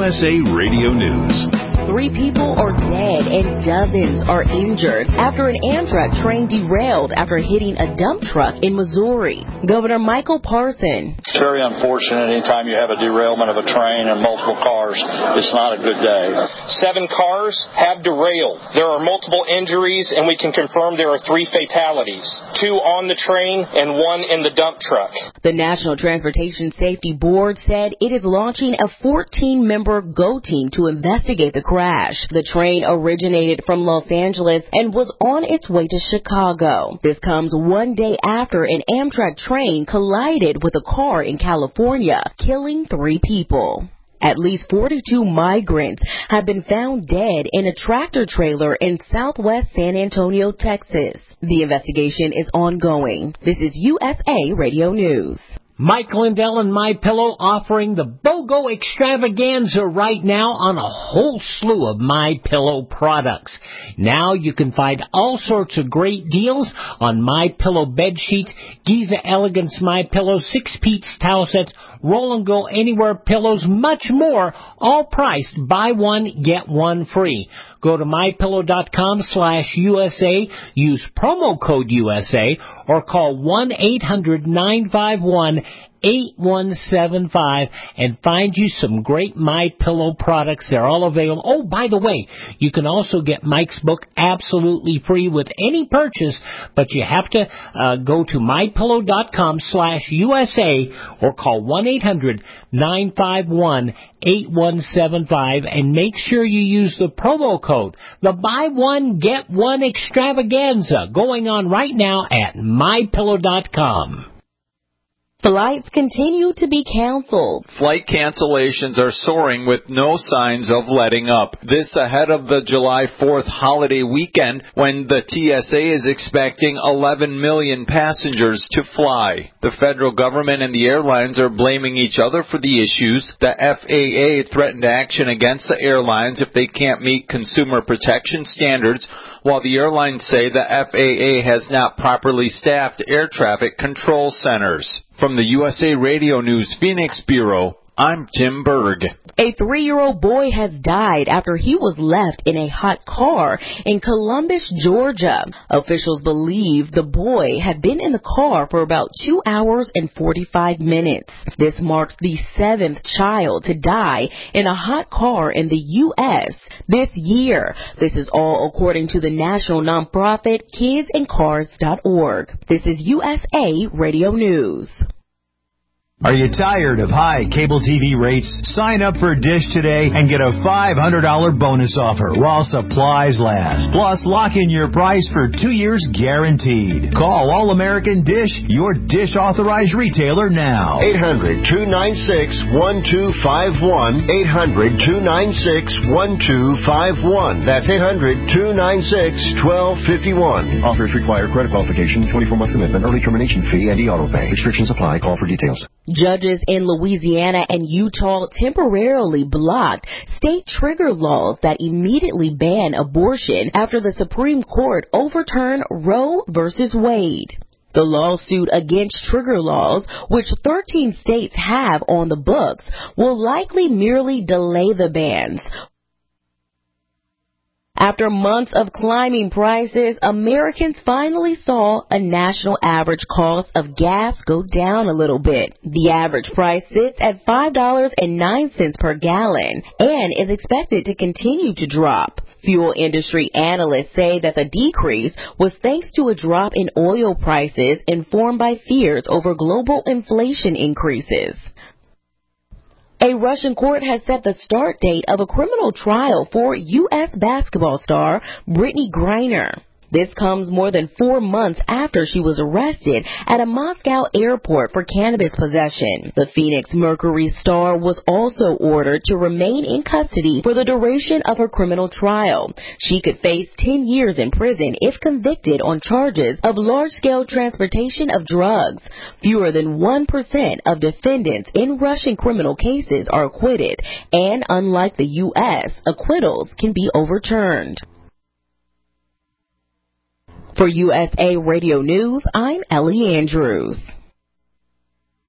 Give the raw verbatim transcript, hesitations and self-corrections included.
S A Radio News. Three people are dead and dozens are injured after an Amtrak train derailed after hitting a dump truck in Missouri. Governor Michael Parson. It's very unfortunate anytime you have a derailment of a train and multiple cars. It's not a good day. Seven cars have derailed. There are multiple injuries, and we can confirm there are three fatalities. Two on the train and one in the dump truck. The National Transportation Safety Board said it is launching a fourteen-member GO team to investigate the crash. The train originated from Los Angeles and was on its way to Chicago. This comes one day after an Amtrak train collided with a car in California, killing three people. At least forty-two migrants have been found dead in a tractor trailer in southwest San Antonio, Texas. The investigation is ongoing. This is U S A Radio News. Mike Lindell and MyPillow offering the BOGO extravaganza right now on a whole slew of MyPillow products. Now you can find all sorts of great deals on MyPillow bed sheets, Giza Elegance MyPillow, six-piece towel sets, Roll and Go Anywhere pillows, much more, all priced buy one, get one free. Go to MyPillow.com slash USA, use promo code U S A, or call one eight hundred nine five one eight one seven five and find you some great MyPillow products. They're all available. Oh, by the way, you can also get Mike's book absolutely free with any purchase, but you have to uh, go to MyPillow.com slash USA or call one eight hundred nine five one eight one seven five and make sure you use the promo code, the buy one, get one extravaganza, going on right now at My Pillow dot com. Flights continue to be canceled. Flight cancellations are soaring with no signs of letting up. This ahead of the July fourth holiday weekend when the T S A is expecting eleven million passengers to fly. The federal government and the airlines are blaming each other for the issues. The F A A threatened action against the airlines if they can't meet consumer protection standards, while the airlines say the F A A has not properly staffed air traffic control centers. From the U S A Radio News Phoenix Bureau, I'm Tim Berg. A three-year-old boy has died after he was left in a hot car in Columbus, Georgia. Officials believe the boy had been in the car for about two hours and forty-five minutes. This marks the seventh child to die in a hot car in the U S this year. This is all according to the national nonprofit kids and cars dot org. This is U S A Radio News. Are you tired of high cable T V rates? Sign up for Dish today and get a five hundred dollars bonus offer while supplies last. Plus, lock in your price for two years guaranteed. Call All American Dish, your Dish authorized retailer now. eight hundred two nine six one two five one. eight hundred two nine six one two five one. That's eight hundred two nine six one two five one. Offers require credit qualification, twenty-four month commitment, early termination fee, and e-auto pay. Restrictions apply. Call for details. Judges in Louisiana and Utah temporarily blocked state trigger laws that immediately ban abortion after the Supreme Court overturned Roe versus Wade. The lawsuit against trigger laws, which thirteen states have on the books, will likely merely delay the bans. After months of climbing prices, Americans finally saw a national average cost of gas go down a little bit. The average price sits at five dollars and nine cents per gallon and is expected to continue to drop. Fuel industry analysts say that the decrease was thanks to a drop in oil prices informed by fears over global inflation increases. A Russian court has set the start date of a criminal trial for U S basketball star Brittany Griner. This comes more than four months after she was arrested at a Moscow airport for cannabis possession. The Phoenix Mercury star was also ordered to remain in custody for the duration of her criminal trial. She could face ten years in prison if convicted on charges of large-scale transportation of drugs. Fewer than one percent of defendants in Russian criminal cases are acquitted, and unlike the U S, acquittals can be overturned. For U S A Radio News, I'm Ellie Andrews.